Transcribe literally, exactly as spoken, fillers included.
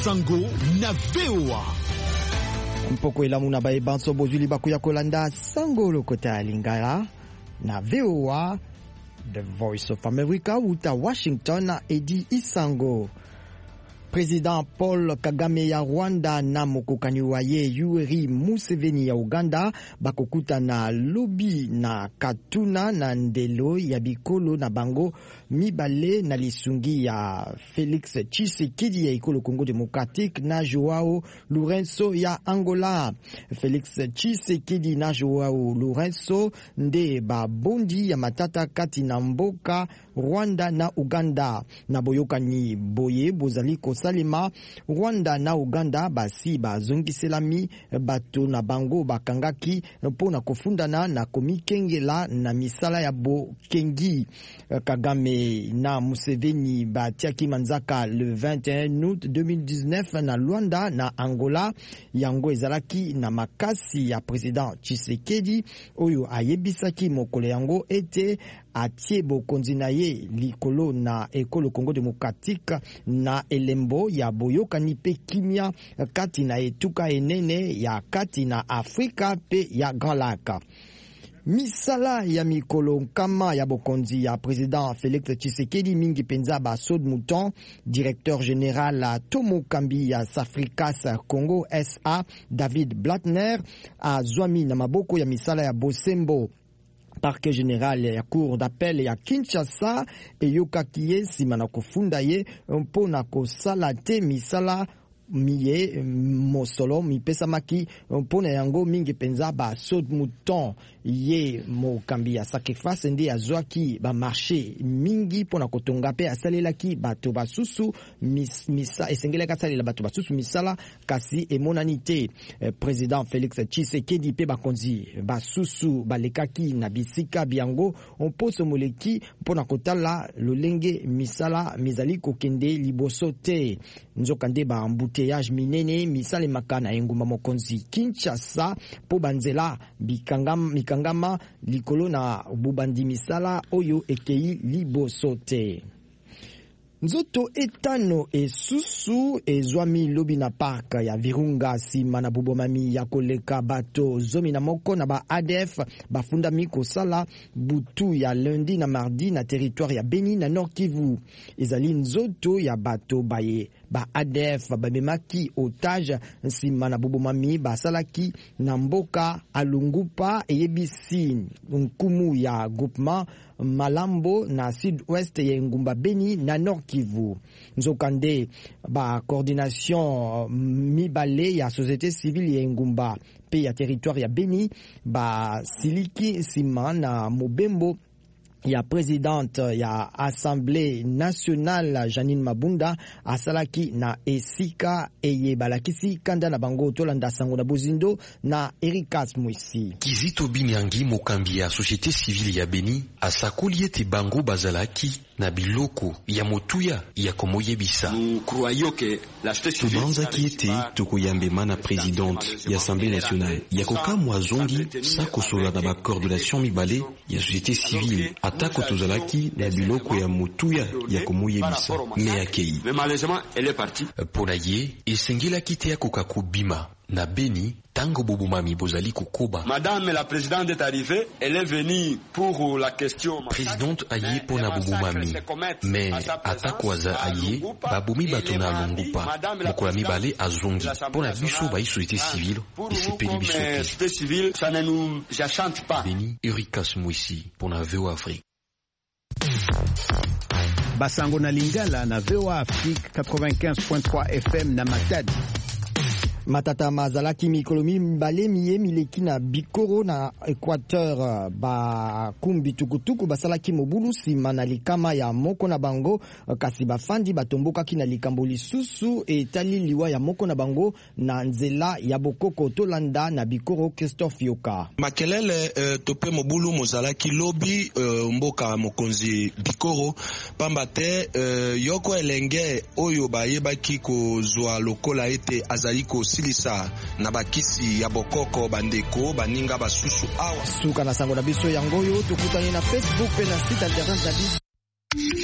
Sango na V O A. Mpoko elamu na bae banso bozuli bakuya kolanda Sango lokota lingala na V O A, The Voice of America uta Washington na Edi Isango. President Paul Kagame ya Rwanda na mokokani wa ye Yoweri Museveni ya Uganda bakokuta na lobi na Katuna na ndelo ya bikolo na bango mibale na lisungi ya Felix Tshisekedi ya ikolo Congo Democratique na Joao Lourenço ya Angola. Felix Tshisekedi na Joao Lourenço nde babondi ya matata kati na mboka Rwanda na Uganda. Na boyokani boye bozali kosalema Rwanda na Uganda basi bazongiselami bato na bango bakangaki mpona kofundana na komikengela na misala ya bokengi. Kagame na Museveni batiaki manzaka le vingt et un août deux mille dix-neuf na Luanda na Angola. Yango ezalaki na makasi ya President Tshisekedi oyo ayebisaki mokolo yango ete atie bokonzi na ye likolo na ekolo Congo Democratique na elembo ya boyokani pe kimia kati na etuka enene ya kati na Afrika pe ya Grand Lac. Misala ya mikolo nkama ya bokonzi ya President Felix Tshisekedi mingi penza ba Sod Mouton, directeur général à Tomo Kambi ya Safricas Congo S A David Blattner a zwami na maboko ya misala ya Bosembo. Parquet général ya cour d'appel ya Kinshasa eyokaki ye nsima na kofunda ye mpona kosala te misala miye mosolo mipesamaki mpona yango mingi penza ba Sod Mouton ye mokambi ya Sacrifice ndi azwaki ba marché mingi pona kotonga pe asalelaki bato basusu mis, misa esengelaka salela bato basusu misala kasi emonanite. eh, President Felix Tshisekedi pe bakonzi basusu balekaki na bisika biango mposo moleki pona kotala lolenge misala mizali kokende liboso te. Nzokande ba embouteillage minene misale makana engumba mokonzi Kinshasa po banzela bikangama mikangama likolo na bubandi misala oyo ekei liboso te. Nzoto etano esusu ezwami lobi na park ya Virunga sima na bubomami ya koleka bato zomi na moko na ba A D F bafundami kosala butu ya lundi na mardi na territoire ya Beni na Nord Kivu. Ezali nzoto ya bato baye ba A D F babemaki otage nsima na bubomami basalaki na mboka Alungupa eyebisi nkumu ya groupement Malambo na sud-ouest ya ngumba Beni na Nord Kivu. Nzokande ba coordination mibale ya société civile ya ngumba pe ya territoire ya Beni ba siliki sima na mobembo ya présidente ya Assemblée nationale Janine Mabunda asalaki na esika eye balakisi kanda na bango tolanda sango na bozindo na Erikas Mwisi. Kizito Binyangi mokambi ya société civile ya Beni asakoli ete bango bazalaki na biloko ya motuya ya komoyebisa. Tubanzaki ete tokoyambema na présidente ya Assemblée nationale ya kokamwa zongi sakosola na bacoordination mibale ya société civile atako tozalaki na biloko ya motuya ya komoyebisa me akei. Pona ye esengelaki te akoka kobima na Beni tango bobumami bozali kokoba. Madame la présidente est arrivée, elle est venue pour la question. Présidente aye pona bobumami, mais atakwaza aye babomi bato na Lungupa mokola mibale azongi pona biso ba société civile esepeli biso te. Société civile, ça ne nous enchante pas. Beni Erikas Mwisi pona V O A Afrique. Basango na Lingala na V O A Afrique quatre-vingt-quinze point trois F M na Matadi. Matata mazalaki mikolomi mbale miye mileki na Bikoro na Equateur ba kumbi tukutuku basalaki mobulu sima na likama ya moko na bango kasi bafandi batomboka kina likambo lisusu etali liwa ya moko na bango na nzela ya bokoko tolanda na Bikoro. Christophe Yoka. Makelele uh, tope mobulu mozalaki lobi uh, mboka mokonzi Bikoro pambate uh, yoko elenge oyo bayebaki kozwa lokola ete azaliko silisa na bakisi ya bokoko bandeko baninga basusu awa suka na sango na biso yangoyo tukutani na Facebook pe na site internet na biso.